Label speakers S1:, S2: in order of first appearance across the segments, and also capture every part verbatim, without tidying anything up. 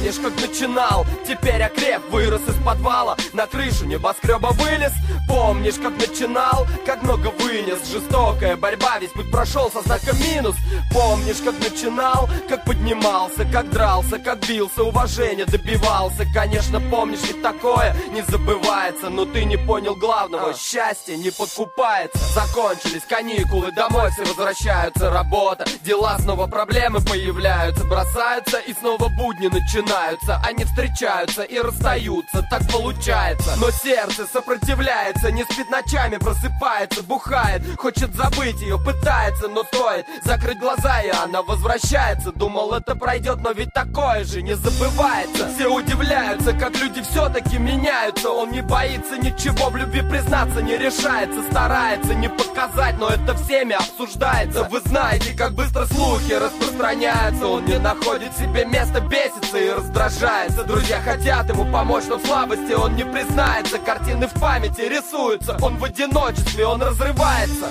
S1: Помнишь, как начинал? Теперь окреп, вырос из подвала, на крышу небоскреба вылез. Помнишь, как начинал? Как много вынес. Жестокая борьба, весь путь прошел со знаком минус. Помнишь, как начинал? Как поднимался, как дрался, как бился, уважения добивался. Конечно, помнишь, ведь такое не забывается. Но ты не понял главного, счастье не подкупается. Закончились каникулы, домой все возвращаются. Работа, дела, снова проблемы появляются. Бросаются и снова будни начинаются. Они встречаются и расстаются, так получается. Но сердце сопротивляется, не спит ночами, просыпается, бухает. Хочет забыть ее, пытается, но стоит закрыть глаза, и она возвращается. Думал, это пройдет, но ведь такое же не забывается. Все удивляются, как люди все-таки меняются. Он не боится ничего, в любви признаться не решается. Старается не показать, но это всеми обсуждается. Вы знаете, как быстро слухи распространяются. Он не находит себе места, бесится и раздражается. Друзья хотят ему помочь, но в слабости он не признается. Картины в памяти рисуются, он в одиночестве, он разрывается.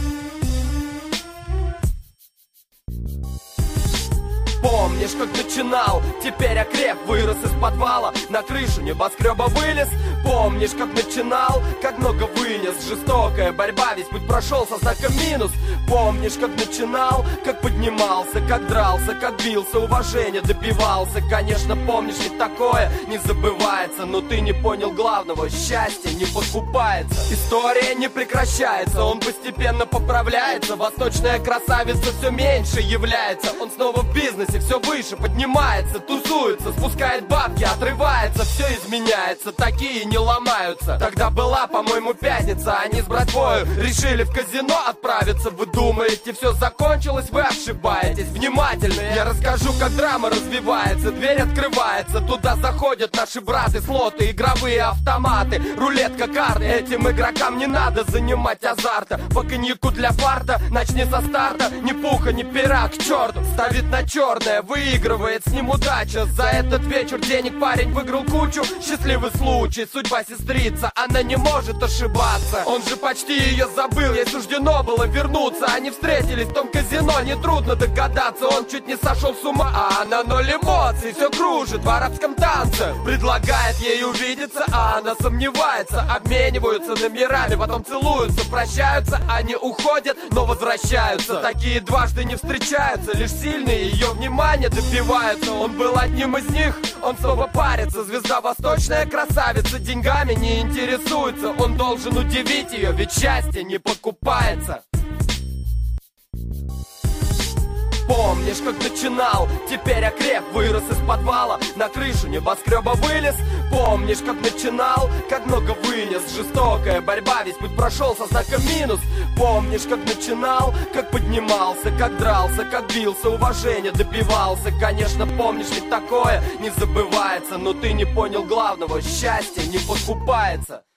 S1: Помнишь, как начинал? Теперь окреп, вырос из подвала, на крышу небоскреба вылез. Помнишь, как начинал? Как много вынес. Жестокая борьба, весь путь прошел со знаком минус. Помнишь, как начинал? Как поднимался, как дрался, как бился, уважения добивался. Конечно, помнишь, ведь такое не забывается. Но ты не понял главного, счастье не подкупается. История не прекращается, он постепенно поправляется. Восточная красавица все меньше является. Он снова в бизнесе, все выше поднимается, тусуется, спускает бабки, отрывается, все изменяется, такие не ломаются. Тогда была, по-моему, пятница, они с братвою решили в казино отправиться. Вы думаете, все закончилось? Вы ошибаетесь. Внимательно я расскажу, как драма развивается. Дверь открывается, туда заходят наши браты, слоты, игровые автоматы, рулетка, карты. Этим игрокам не надо занимать азарта. По коньяку для фарта, начни со старта. Ни пуха, ни пера, к черту, ставит на черное. Выигрывает с ним удача. За этот вечер денег парень выиграл кучу. Счастливый случай, судьба сестрица, она не может ошибаться. Он же почти ее забыл, ей суждено было вернуться. Они встретились в том казино, нетрудно догадаться. Он чуть не сошел с ума, а она ноль эмоций. Все кружит в арабском танце. Предлагает ей увидеться, а она сомневается. Обмениваются номерами, потом целуются, прощаются. Они уходят, но возвращаются. Такие дважды не встречаются, лишь сильные ее внимание добиваются. Он был одним из них, он снова парится. Звезда восточная красавица, деньгами не интересуется. Он должен удивить ее, ведь счастье не покупается. Помнишь, как начинал? Теперь окреп, вырос из подвала, на крышу небоскреба вылез. Помнишь, как начинал? Как много вынес. Жестокая борьба, весь путь прошел со знаком минус. Помнишь, как начинал? Как поднимался, как дрался, как бился, уважения добивался. Конечно, помнишь, ведь такое не забывается. Но ты не понял главного, счастье не подкупается.